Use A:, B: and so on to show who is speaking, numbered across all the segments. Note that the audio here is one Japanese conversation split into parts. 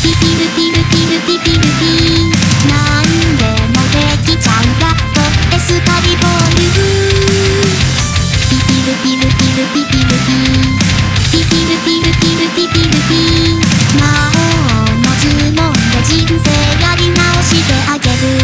A: ピピルピルピルピピルピなんでもできちゃうラットエスカリボールピピルピルピルピピルピピピルピルピルピピルピ魔法の呪文で人生やり直してあげる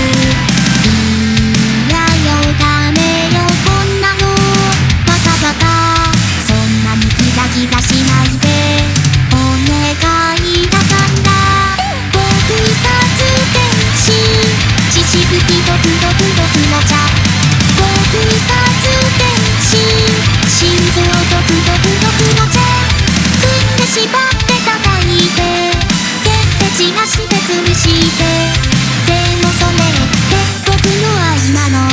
A: いやよダメよこんなのバカバカそんなにギラギラしないでお願いだから撲殺天使血しぶきドクドクドクの茶撲殺天使心臓ドクドクドクの茶組んで縛って叩いて蹴って血がして吊るしてでもそれって僕の愛なの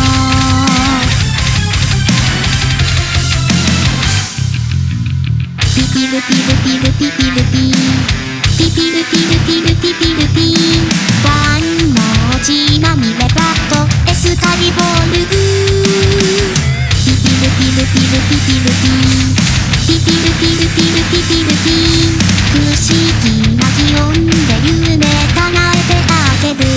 A: ピピルピルピルピピルピピピルピルピルピピルピワンの血まみれバットエスカリボールピピルピルピルピピルピピピルピルピルピピルピ不思議な気温で夢叶えてあげる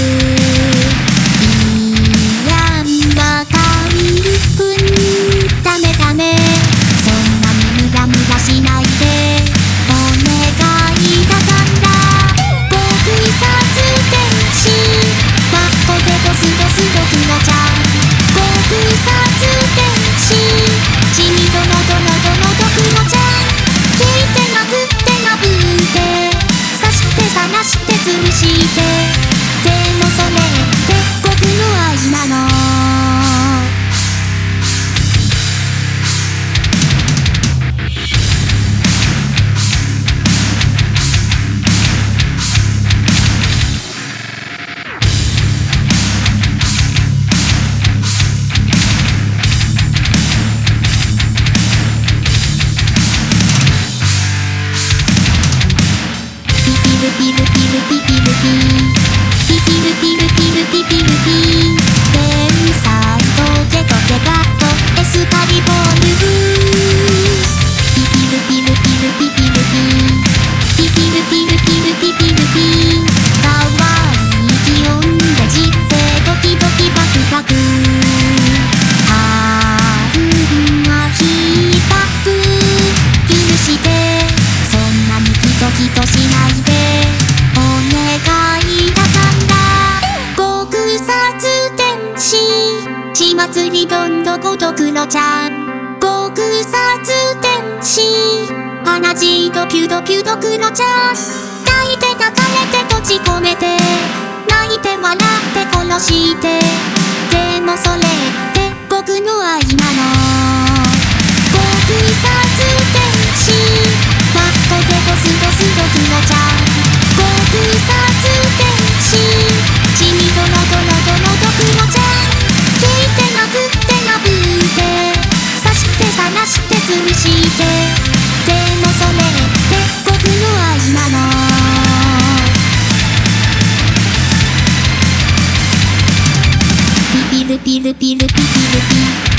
A: いやんわかるふんダメダメそんなにムラムラしないでお願いだから撲殺天使バットでドスドスドクのちゃん撲殺天使血みどのどのどのドクのちゃん聞いてなくってなぶって刺して探して吊るしてでもそれって僕の愛なのピルピルピルピピルピピピルピルピルピピルピ天才トゲトゲバットエスカリボールピピルピルピルピピルピピピルピルピルピピルピかわいい気温で人生ドキドキバクバク春がヒーパップ許してそんなにキトキトしないでお願いだから撲殺天使血祭りどんど孤独のちゃん撲殺天使鼻血とピュドピュドクのちゃん抱いて抱かれて閉じ込めて泣いて笑って殺してでもそれって僕の愛なの撲殺天使バットでドスドスドクのちゃん撲殺天使血みどのどのどのドクのちゃん聞いてなくってなぶって刺して探して吊るしてでもそれって僕の愛なのピピルピルピルピピルピ